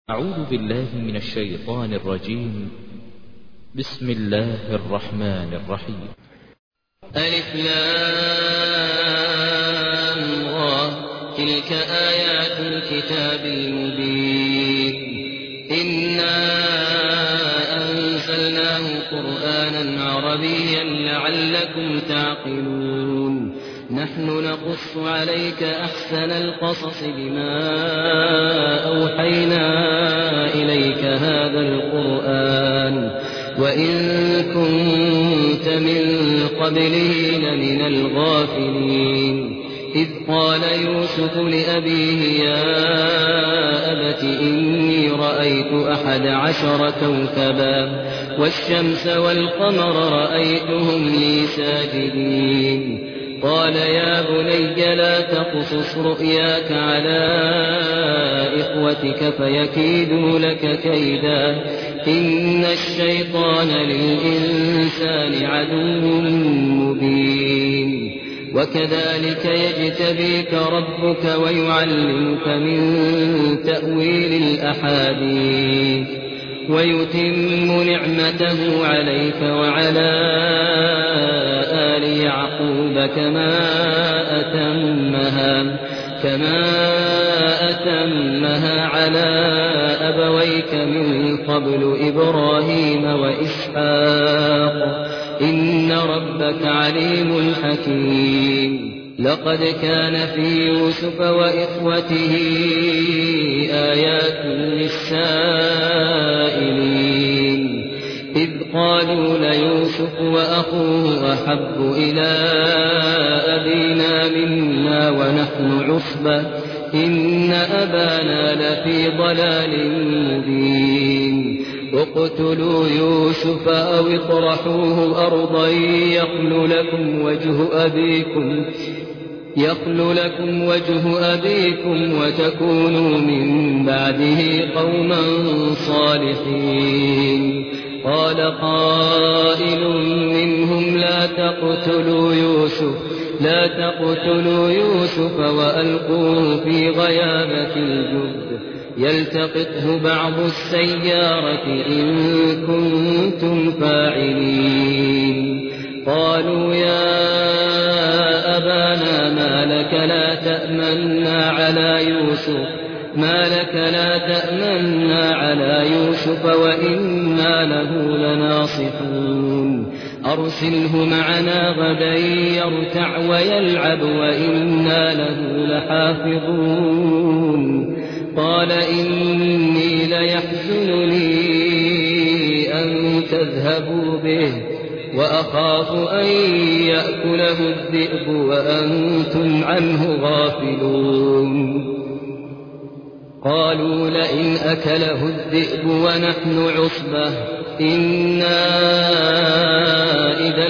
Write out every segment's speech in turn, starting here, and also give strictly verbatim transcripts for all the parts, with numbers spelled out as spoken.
أعوذ بالله من الشيطان الرجيم. بسم الله الرحمن الرحيم. ألف لام را، تلك آيات الكتاب المبين. إنا أنزلناه قرآنا عربيا لعلكم تعقلون. نحن نقص عليك أحسن القصص بما أوحينا إليك هذا القرآن وإن كنت من قبله لمن الغافلين. إذ قال يوسف لأبيه يا أبت إني رأيت أحد عشر كوكبا والشمس والقمر رأيتهم لي ساجدين. قال يا بني لا تقصص رؤياك على إخوتك فيكيدوا لك كيدا إن الشيطان للإنسان عدو مبين. وكذلك يجتبيك ربك ويعلمك من تأويل الأحاديث ويتم نعمته عليك وعلى آل يعقوب كما أتمها كما أتمها على أبويك من قبل إبراهيم وإسحاق إن ربك عليم حكيم. لقد كان في يوسف وإخوته آيات للسائلين إذ قالوا ليوسف وأخوه أحب إلى أبينا منا ونحن عصبة إن أبانا لفي ضلال مبين. اقتلوا يوسف أو اطرحوه أرضا يخل لكم وجه أبيكم يخل لكم وجه أبيكم وتكونوا من بعده قوما صالحين. قال قائل منهم لا تقتلوا يوسف لا تقتلوا يوسف وألقوه في غيابة الجب يلتقطه بعض السيارة إن كنتم فاعلين. قالوا يا أبانا ما لك لا تأمنا على يوسف ما لك لا تأمنا على يوسف وإنا له لناصحون. أرسله معنا غدا يرتع ويلعب وإنا له لحافظون. قال إني ليحزنني أن تذهبوا به وأخاف أن يأكله الذئب وأنتم عنه غافلون. قالوا لئن أكله الذئب ونحن عصبة إنا إذا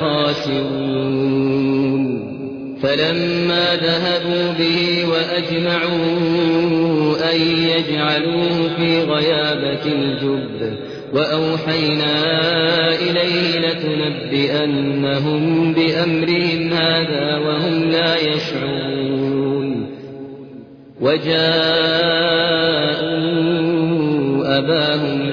لخاسرون. فلما ذهبوا به وأجمعوا أن يجعلوه في غيابة الجب وأوحينا إليه لتنبئنهم بأمرهم هذا وهم لا يشعرون. وجاءوا أباهم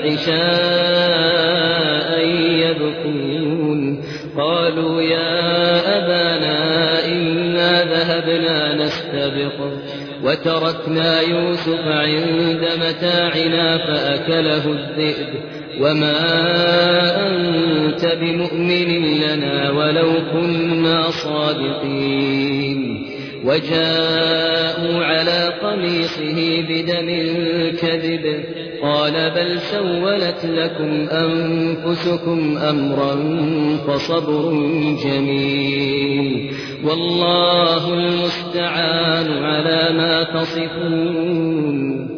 عشاء يبكون. قالوا يا أبانا إنا ذهبنا نستبق وتركنا يوسف عند متاعنا فأكله الذئب وما أنت بمؤمن لنا ولو كنا صادقين. وجاءوا على قميصه بدم كذب قال بل سولت لكم أنفسكم أمرا فصبر جميل والله المستعان على ما تصفون.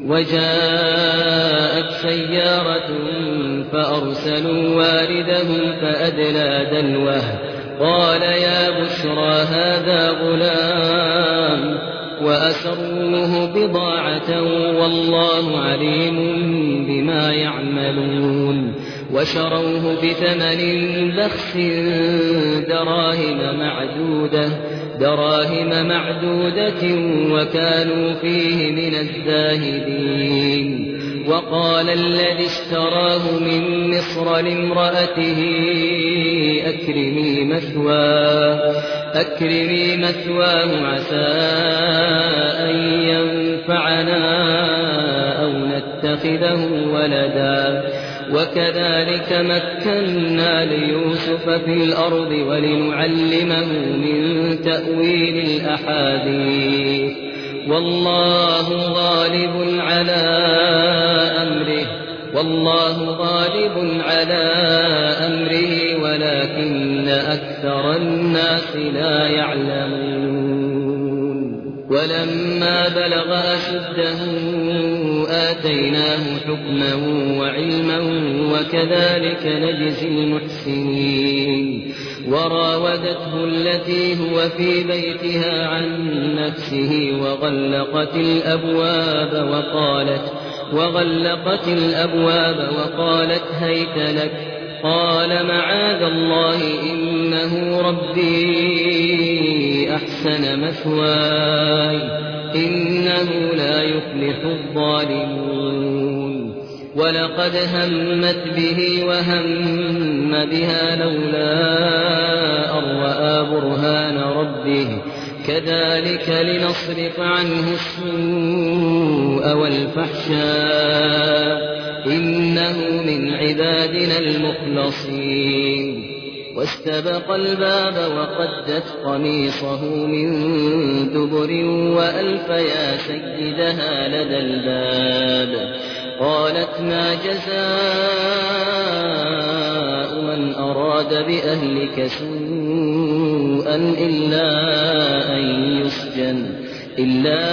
وجاءت سيارة فأرسلوا واردهم فأدلى دلوه قال يا بشرى هذا غلام وأسروه بضاعة والله عليم بما يعملون. وشروه بثمن بخس دراهم معدودة دراهم معدودة وكانوا فيه من الزاهدين. وقال الذي اشتراه من مصر لامرأته أكرمي مثواه أكرمي مثواه عسى أن ينفعنا أو نتخذه ولدا وكذلك مكنا ليوسف في الأرض ولنعلمه من تأويل الأحاديث والله غالب على أمره والله غالب على أمره ولكن أكثر الناس لا يعلمون ولما بلغ أشده آتيناه حكما وعلما وكذلك نجزي المحسنين وراودته التي هو في بيتها عن نفسه وغلقت الأبواب وقالت وغلقت الأبواب وقالت هيت لك قال معاذ الله إنه ربي أحسن مثواي إنه لا يفلح الظالمون ولقد همت به وهم بها لولا أن رأى برهان ربه كذلك لنصرف عنه السوء والفحشاء إنه من عبادنا المخلصين واستبق الباب وقدت قميصه من دبر وألف يا سيدها لدى الباب قالت ما جزاء من أراد بأهلك سوءا إلا أن يسجن إلا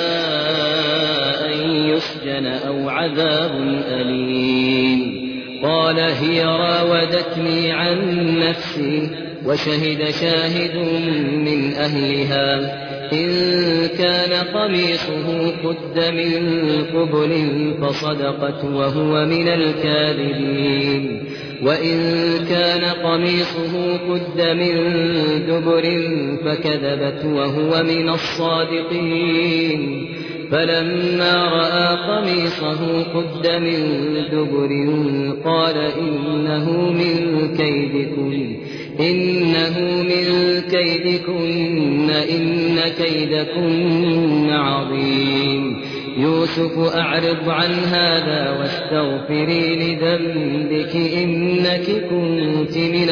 أن يسجن أو عذاب أليم قال هي راودتني عن نفسي وشهد شاهد من أهلها إن كان قميصه قد من قبل فصدقت وهو من الكاذبين وإن كان قميصه قد من دبر فكذبت وهو من الصادقين فلما رأى قميصه قد من دبر قال إنه من كيدكن إنه من كيدكن إن كيدكن عظيم يوسف أعرض عن هذا واستغفري لذنبك إنك كنت من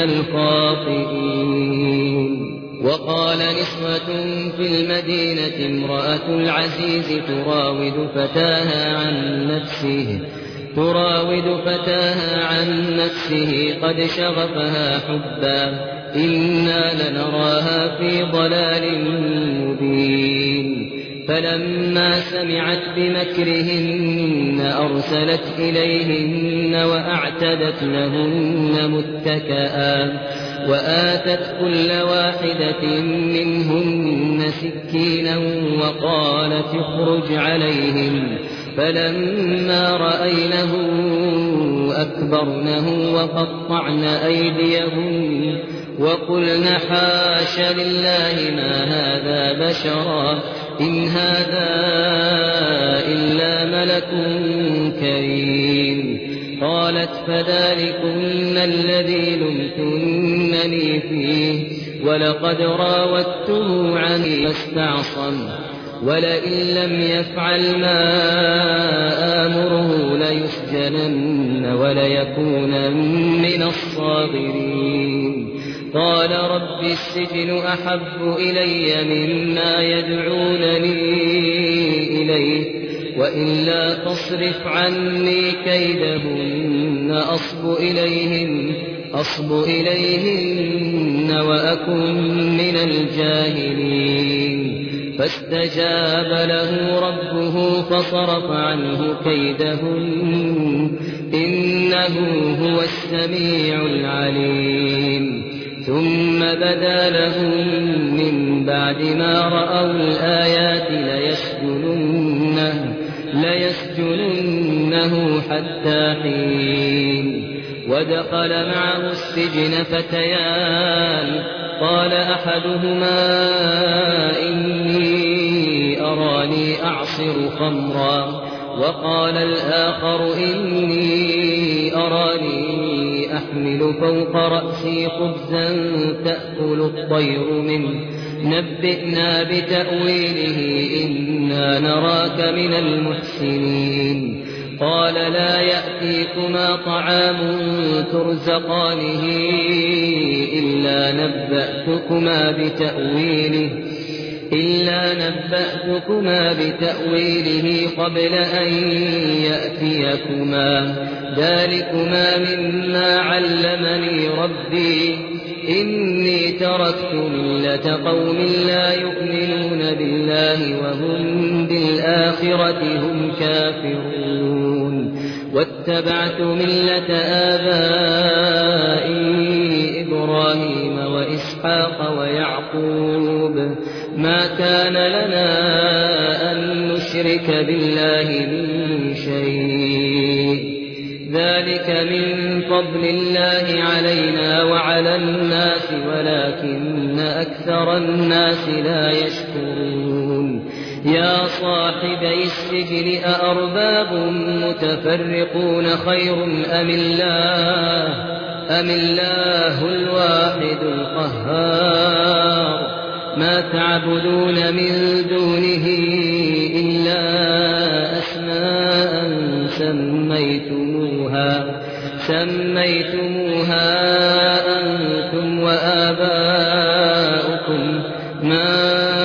الخاطئين وقال نسوة في المدينة امرأة العزيز تراود فتاها عن نفسه تراود فتاها عن نفسه قد شغفها حبا إنا لنراها في ضلال مبين فلما سمعت بمكرهن أرسلت إليهن وأعتدت لهن متكئا وآتت كل واحدة منهن سكينا وقالت اخرج عليهم فلما رأينه أكبرنه وقطعن أيديهن وقلن حاش لله ما هذا بشرا إن هذا إلا ملك كريم قالت فذلكن الذي لمتنني فيه ولقد راودته عني فاستعصم ولئن لم يفعل ما آمره ليسجنن وليكون من الصاغرين قال رب السجن أحب إلي مما يدعونني إليه وإلا تصرف عني كيدهن أصب إليهن أصب إليهن وأكن من الجاهلين فاستجاب له ربه فصرف عنه كيدهن إنه هو السميع العليم ثم بدا لهم من بعد ما رأوا الآيات ليسجننه, ليسجننه حتى حين ودخل معه السجن فتيان قال أحدهما إني أراني أعصر خمرا وقال الآخر إني أراني أحمل فوق رأسي خبزا تأكل الطير منه نبئنا بتأويله إنا نراك من المحسنين قال لا يأتيكما طعام ترزقانه إلا نبأتكما بتأويله إلا نبأتكما بتأويله قبل أن يأتيكما ذلكما مما علمني ربي إني تركت ملة قوم لا يؤمنون بالله وهم بالآخرة هم كافرون واتبعت ملة آبائي إبراهيم وإسحاق ويعقوب ما كان لنا أن نشرك بالله من شيء ذلك من فضل الله علينا وعلى الناس ولكن أكثر الناس لا يشكرون يا صاحبي السجن أأرباب متفرقون خير أم الله أم الله الواحد القهار ما تعبدون من دونه إلا أسماء سميتموها سميتموها أنتم وآباؤكم ما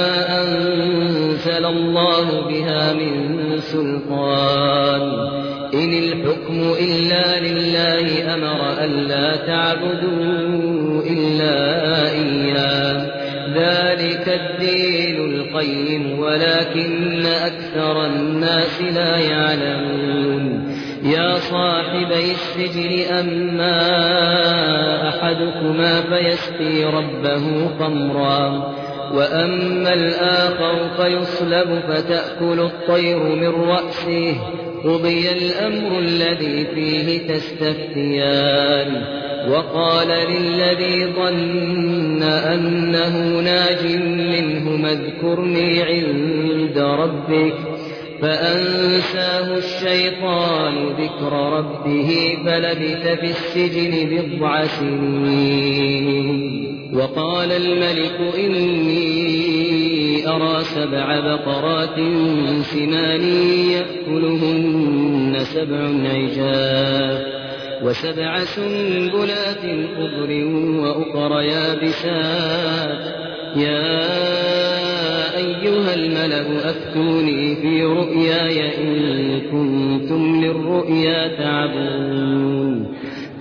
أنزل الله بها من سلطان إن الحكم إلا لله أمر ألا تعبدوا إلا إياه ذلك الدين القيم ولكن أكثر الناس لا يعلمون يا صاحبي السجن أما أحدكما فيسقي ربه خمرا وأما الآخر فيصلب فتأكل الطير من رأسه قضي الأمر الذي فيه تستفتيان وقال للذي ظن أنه ناج منه اذكرني عند ربك فأنساه الشيطان ذكر ربه فلبث في السجن بضع سنين وقال الملك إني أرى سبع بقرات سمان يأكلهن سبع عجاف وسبع سنبلات خضر وأخر يابسات يا أيها الملأ أفتوني في رؤياي إن كنتم للرؤيا تعبرون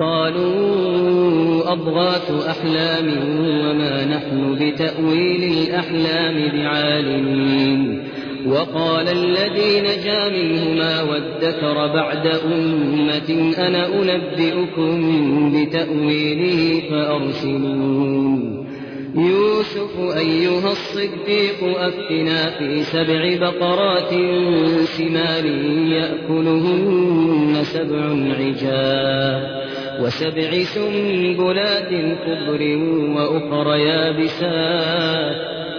قالوا أضغاث أحلام وما نحن بتأويل الأحلام بعالمين وقال الذي نجا منهما وادكر بعد أمة أنا أنبئكم بتأويله فأرسلون يوسف أيها الصديق أفتنا في سبع بقرات سمان يأكلهن سبع عجاف وسبع سنبلات خضر وأخر يابسات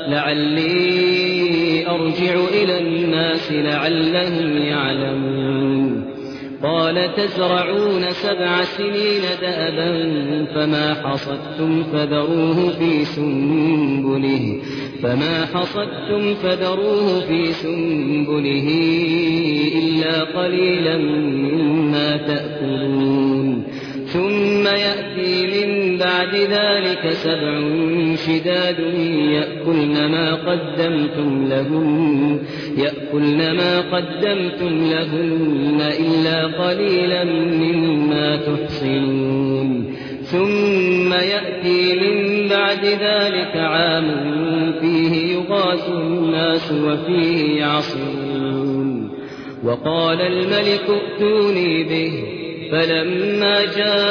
لعلي أرجع إلى الناس لعلهم يعلمون قال تزرعون سبع سنين دأبا فما حصدتم فذروه في سنبله فما حصدتم فذروه في سنبله إلا قليلا مما تأكلون ثم يأتي من بعد ذلك سبع شداد يأكلن ما قدمتم لهن يأكلن ما قدمتم لهن إلا قليلا مما تحصنون ثم يأتي من بعد ذلك عام فيه يغاث الناس وفيه يعصرون وقال الملك ائتوني به فلما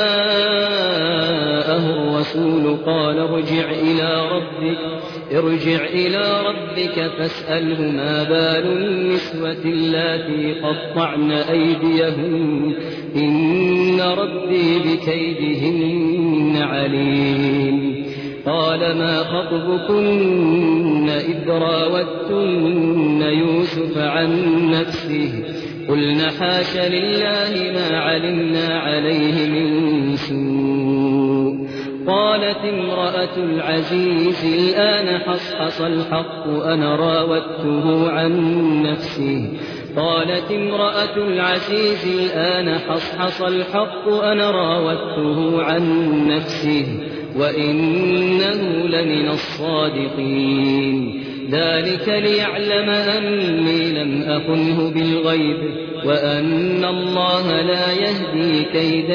جاءه الرسول قال ارجع إلى ربك ارجع إلى ربك فاسأله ما بال النسوة اللاتي قطعن أيديهن إن ربي بكيدهن عليم قال ما خطبكن إذ راوتن يوسف عن نفسه قلنا حاش لله ما علمنا عليه من سوء. قالت امرأة العزيز الآن حصحص الحق أنا راودته عن نفسه قالت امرأة العزيز الآن حصحص الحق أنا راودته عن نفسه وإنه لمن الصادقين. ذلك ليعلم أني لم أخنه بالغيب وأن الله لا يهدي كيد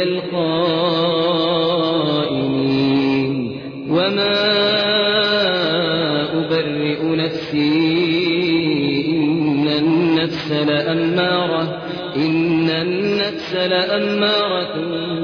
الخائنين. وما أبرئ نفسي إن النفس لأمارة إن النفس لأمارة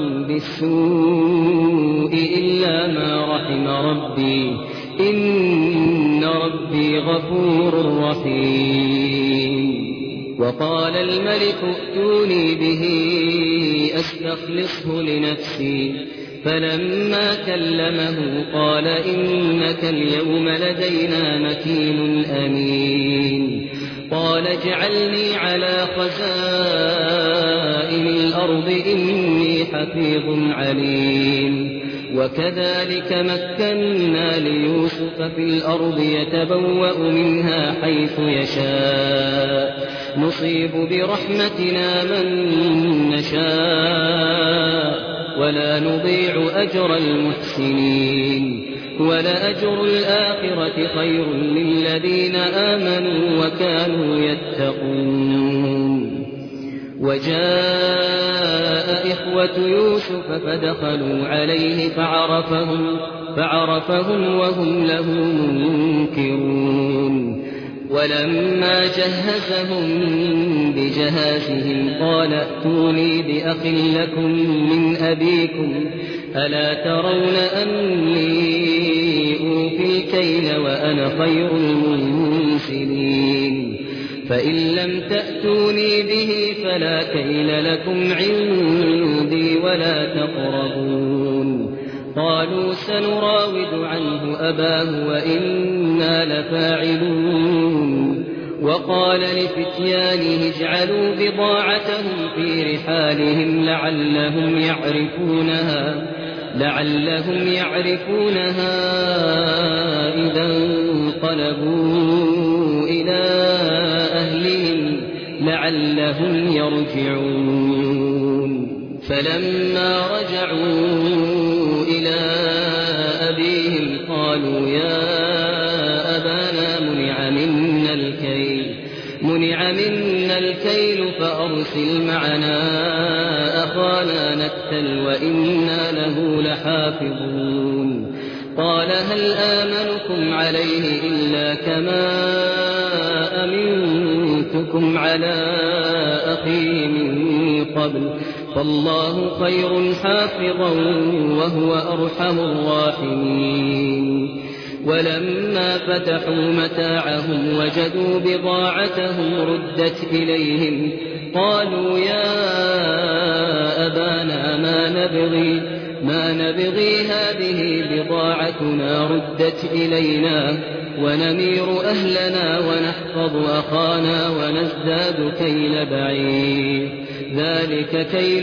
بالسوء إلا ما رحم ربي إن ربي غفور رحيم. وقال الملك ائتوني به أستخلصه لنفسي فلما كلمه قال إنك اليوم لدينا مكين أمين. قال اجعلني على خزائن الأرض إني حفيظ عليم. وكذلك مكنا ليوسف في الأرض يتبوأ منها حيث يشاء نصيب برحمتنا من نشاء ولا نضيع أجر المحسنين. ولأجر الآخرة خير للذين آمنوا وكانوا يتقون. وجاء إخوة يوسف فدخلوا عليه فعرفهم, فعرفهم وهم له منكرون. ولما جهزهم بجهازهم قال ائتوني بأخ لكم من أبيكم ألا ترون أني أوفي الكيل وأنا خير المنزلين. فإن لم تأتوني به فلا كيل لكم عندي ولا تقربون. قالوا سنراود عنه أباه وإنا لفاعلون. وقال لفتيانه اجعلوا بضاعتهم في رحالهم لعلهم يعرفونها لعلهم يعرفونها إذا انقلبوا إلى أهلهم لعلهم يرجعون. فلما رجعوا إلى أبيهم قالوا يا أبانا منع منا الكيل منع منا الكيل فأرسل معنا أخانا نكتل وإنا له لحافظون. قال هل آمنكم عليه إلا كما أمنتكم على أخيه من قبل فالله خير حافظا وهو أرحم الراحمين. ولما فتحوا متاعهم وجدوا بضاعتهم ردت إليهم قالوا يا أبانا ما نبغي ما نبغي هذه بضاعتنا ردت إلينا ونمير أهلنا ونحفظ أخانا ونزداد كيل بعير ذلك كيل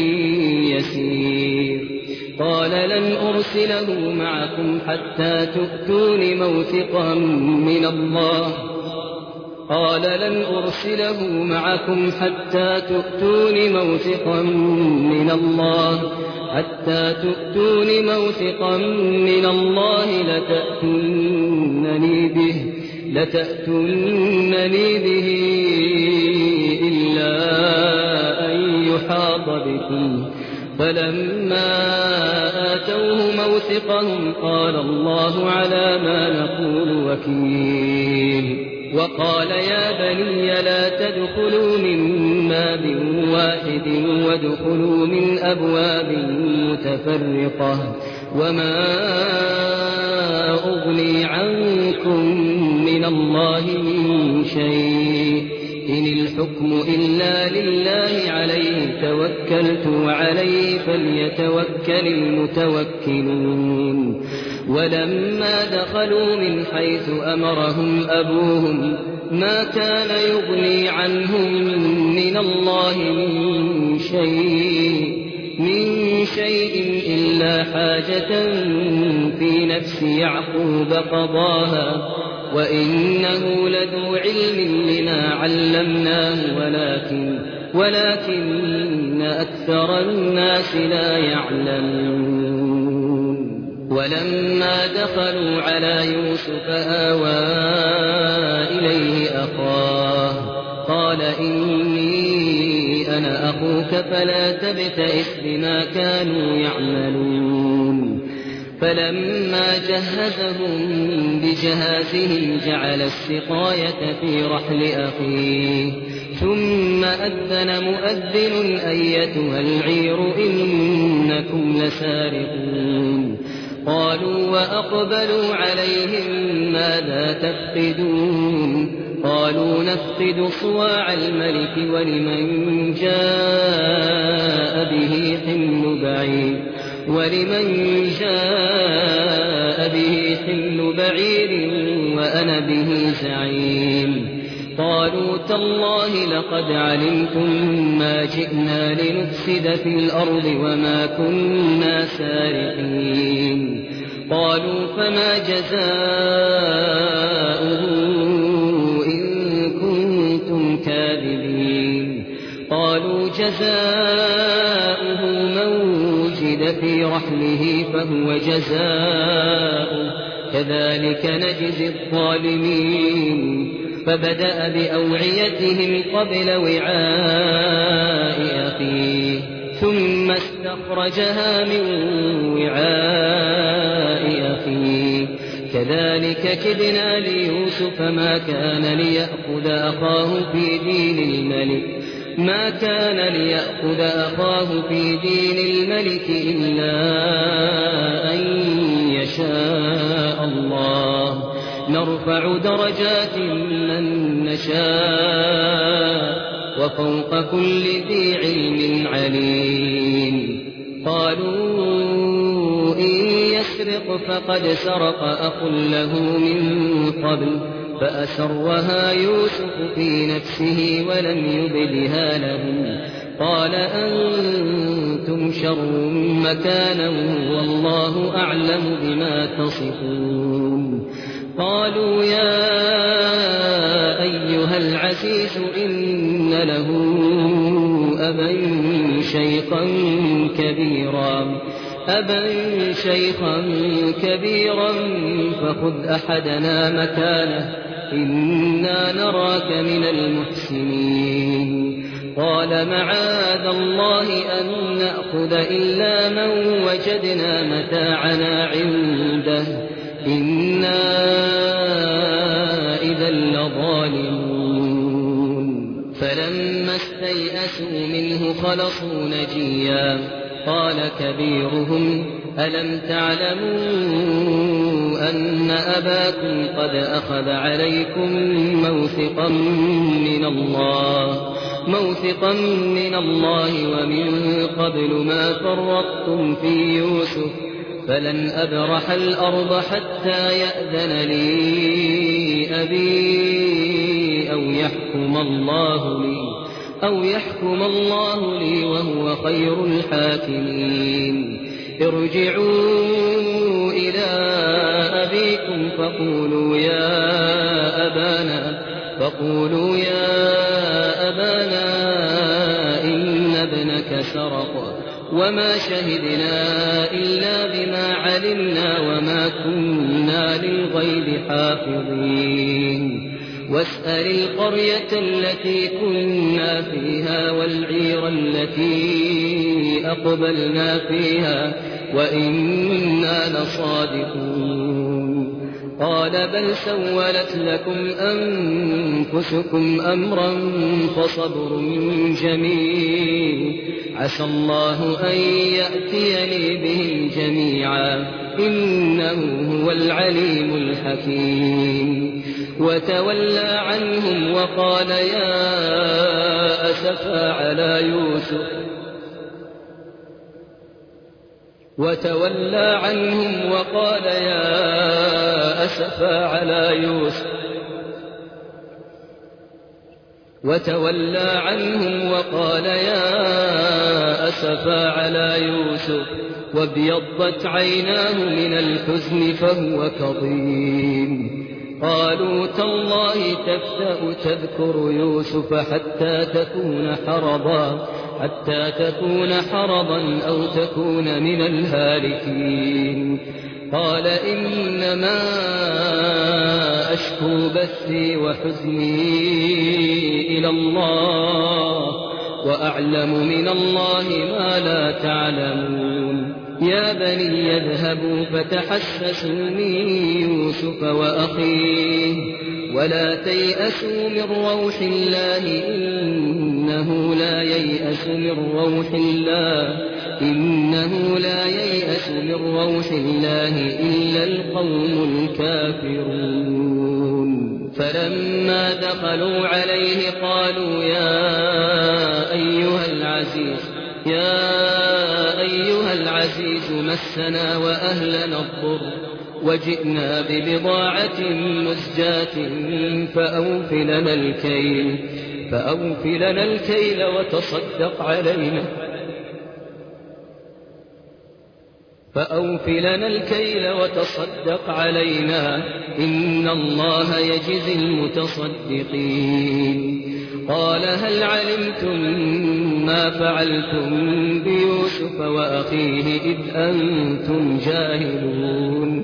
يسير. قال لن أرسله معكم حتى تؤتون موثقا من الله قال لن أرسله معكم حتى تؤتون موثقا من الله حتى تؤتون موثقا من الله لتأتونني به لتأتونني به إلا أن يحاط بكم. فلما آتوه موثقهم قال الله على ما نقول وكيل. وقال يا بني لا تدخلوا من باب واحد وادخلوا من أبواب متفرقة وما أغني عنكم من الله من شيء إن الحكم إلا لله عليه توكلت وعليه فليتوكل المتوكلون. ولما دخلوا من حيث أمرهم أبوهم ما كان يغني عنهم من الله من شيء من شيء إلا حاجة في نفس يعقوب قضاها وإنه لذو علم لما علمناه ولكن ولكن أكثر الناس لا يعلمون ولما دخلوا على يوسف آوى إليه أخاه قال إني أنا أخوك فلا تبتئس بما كانوا يعملون فلما جهزهم بجهازهم جعل السقاية في رحل أخيه ثم أذن مؤذن أيتها العير إنكم لسارقون قالوا وأقبلوا عليهم ماذا تفقدون قالوا نفقد صواع الملك ولمن جاء به حمل بعير ولمن جاء به حمل بعير وأنا به زعيم قالوا تالله لقد علمتم ما جئنا لنفسد في الأرض وما كنا سارقين قالوا فما جزاؤه إن كنتم كاذبين قالوا جزاؤه من وجد في رحله فهو جزاؤه كذلك نجزي الظالمين فبدأ بأوعيتهم قبل وعاء أخيه ثم استخرجها من وعاء أخيه كذلك كدنا ليوسف ما كان ليأخذ أخاه في دين الملك ما كان ليأخذ أخاه في دين الملك إلا أن يشاء الله نرفع درجات من نشاء وفوق كل ذي علم عليم قالوا إن يسرق فقد سرق أخ له من قبل فأسرها يوسف في نفسه ولم يبدها لهم قال أنتم شر مكانا والله أعلم بما تصفون قالوا يا أيها العزيز إن له أبا شيخا كبيرا أبا شيخا كبيرا فخذ أحدنا مكانه إنا نراك من المحسنين قال معاذ الله أن نأخذ إلا من وجدنا متاعنا عنده إنا إذا لظالمون فلما استيئسوا منه خلصوا نجيا قال كبيرهم ألم تعلموا أن أباكم قد أخذ عليكم موثقا من الله موثقا من الله ومن قبل ما فرطتم في يوسف فلن أبرح الأرض حتى يأذن لي أبي أو يحكم الله لي أو يحكم الله لي وهو خير الحاكمين ارجعوا إلى أبيكم فقولوا يا أبانا فقولوا يا أبانا إن ابنك سرق وما شهدنا إلا بما علمنا وما كنا للغيب حافظين واسأل القرية التي كنا فيها والعير التي أقبلنا فيها وإنا لصادقون قال بل سولت لكم أنفسكم أمرا فصبر جميل عسى الله أن يأتيني بهم جميعا إنه هو العليم الحكيم وتولى عنهم وقال يا أسفا على يوسف وتولى عنهم وقال يا أسفا على يوسف وتولى عنهم وقال يا أسفا على يوسف وابيضت عيناه من الحزن فهو كظيم. قالوا تالله تفتأ تذكر يوسف حتى تكون حرضا حتى تكون حرضا أو تكون من الهالكين. قال إنما أشكو بثي وحزني إلى الله وأعلم من الله ما لا تعلمون. يا بني يذهبوا فتحسسوا من يوسف وأخيه ولا تيأسوا من روح الله إنه لا ييأس من روح الله إنه لا ييأس من روح الله إلا القوم الكافرون. فلما دخلوا عليه قالوا يا أيها العزيز يا أيها العزيز مسنا وأهلنا الضر وجئنا ببضاعة مزجاة فأوف لنا الكيل فأوف لنا الكيل وتصدق علينا فأوف لنا الكيل وتصدق علينا إن الله يجزي المتصدقين. قال هل علمتم ما فعلتم بيوسف وأخيه إذ أنتم جاهلون؟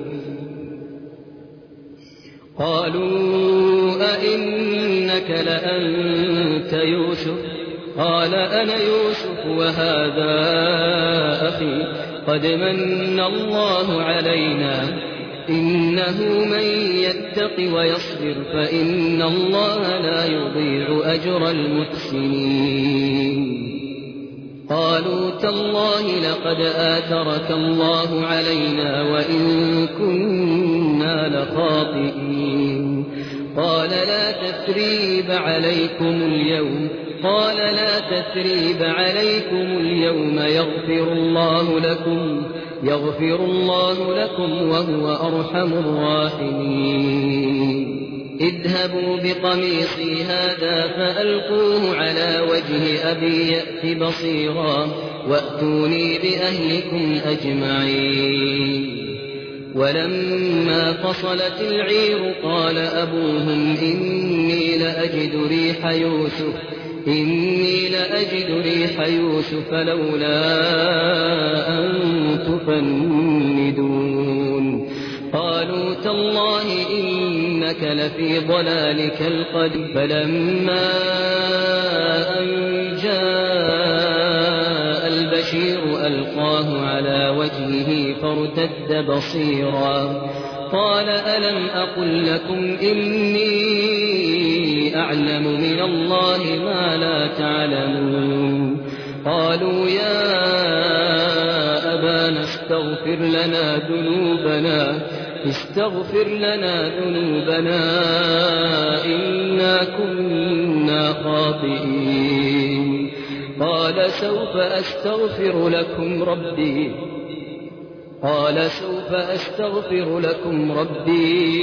قالوا أئنك لأنت يوسف؟ قال أنا يوسف وهذا أخي قد من الله علينا إنه من يتق ويصبر فإن الله لا يضيع أجر المحسنين. قالوا تالله لقد آثرك الله علينا وإن كنا لخاطئين. قال لا تثريب عليكم اليوم قال لا تثريب عليكم اليوم يغفر الله لكم يغفر الله لكم وهو أرحم الراحمين. اذهبوا بقميصي هذا فألقوه على وجه أبي يأت بصيرا وأتوني بأهلكم أجمعين. ولما فصلت العير قال أبوهم إني لأجد ريح يوسف إني لأجد ريح يوسف لولا أن تفندون. قالوا تالله إنك لفي ضلالك القديم. فلما أن جاء البشير ألقاه على وجهه فارتد بصيرا قال ألم أقل لكم إني أعلم من الله ما لا تعلمون. قالوا يا أبانا استغفر لنا ذنوبنا استغفر لنا ذنوبنا إنا كنا خاطئين. قال سوف أستغفر لكم ربي قال سوف أستغفر لكم ربي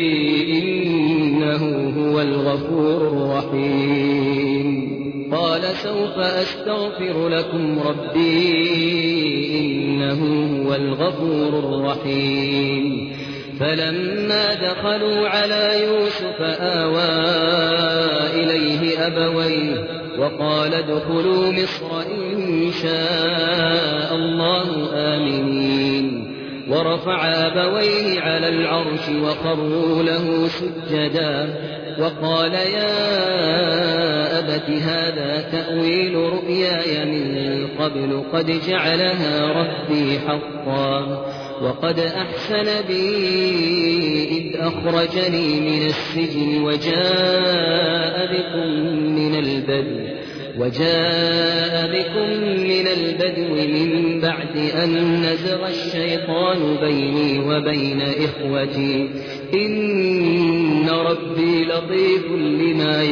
إنه هو الغفور الرحيم. قال سوف أستغفر لكم ربي إنه هو الغفور الرحيم. فلما دخلوا على يوسف آوى إليه أبويه وقال ادخلوا مصر إن شاء الله آمنين. ورفع أبويه على العرش وخروا له سجدا وقال يا أبت هذا تأويل رؤياي من قبل قد جعلها ربي حقا وقد أحسن بي إذ أخرجني من السجن وجاء بكم من البدو وجاء بكم من البدو من بعد أن نزغ الشيطان بيني وبين إخوتي إن ربي لطيف لما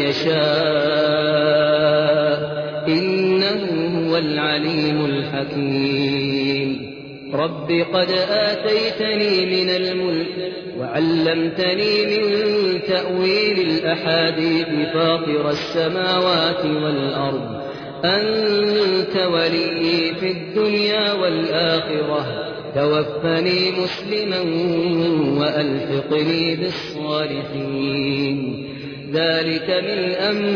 يشاء إنه هو العليم الحكيم. رب قد آتيتني من الملك وعلمتني من تأويل الأحاديث فاطر السماوات والأرض أنت ولي في الدنيا والآخرة توفني مسلما وألحقني بالصالحين ذلك من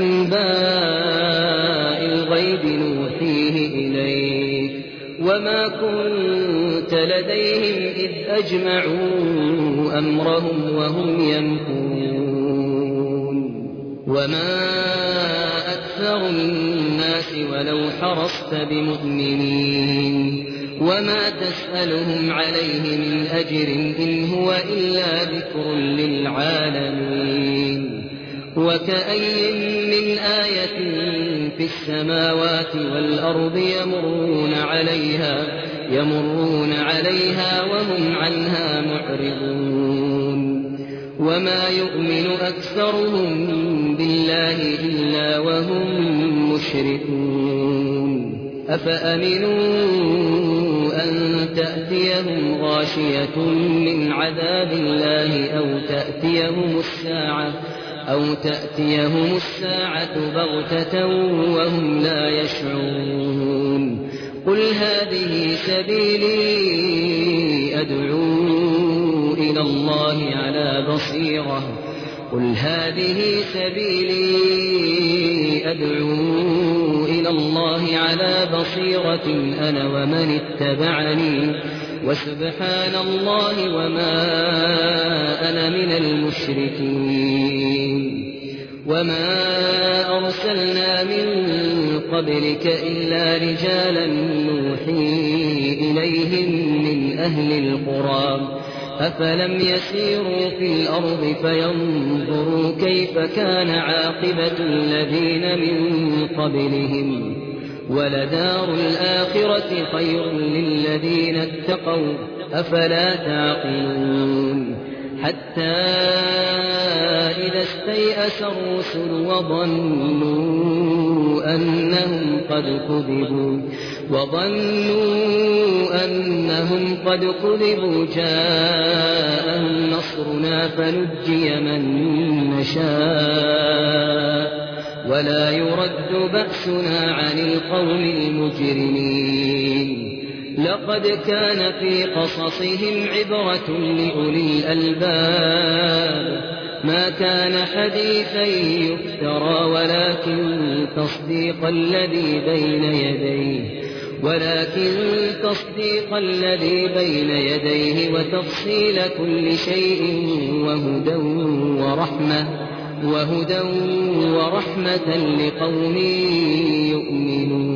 أنباء الغيب نوحيه إليك وما كنت لديهم إذ أجمعوا أمرهم وهم يمكرون وما أكثر الناس ولو حرصت بمؤمنين وما تسألهم عليه من أجر إن هو إلا ذكر للعالمين وكأي من آية في السماوات والأرض يمرون عليها يمرون عليها وهم عنها معرضون وما يؤمن أكثرهم بالله إلا وهم مشركون أفأمنوا أن تأتيهم غاشية من عذاب الله أو تأتيهم الساعة أو تأتيهم الساعة بغتة وهم لا يشعرون قل هذه سبيلي أدعو إلى الله على بصيرة قل هذه سبيلي أدعو إلى الله على بصيرة أنا ومن اتبعني وسبحان الله وما أنا من المشركين وما أرسلنا من قبلك إلا رجالا نوحي إليهم من أهل القرى أفلم يسيروا في الأرض فينظروا كيف كان عاقبة الذين من قبلهم ولدار الآخرة خير للذين اتقوا أفلا تعقلون حتى إذا استيأس الرسل وظنوا أنهم قد كذبوا وظنوا أنهم قد كذبوا جاءهم نصرنا فنجي من نشاء ولا يرد بأسنا عن القوم المجرمين لقد كان في قصصهم عبرة لأولي الألباب ما كان حديثا يفترى ولكن تصديق الذي بين يديه ولكن تصديق الذي بين يديه وتفصيل كل شيء وهدى ورحمة وهدى ورحمة لقوم يؤمنون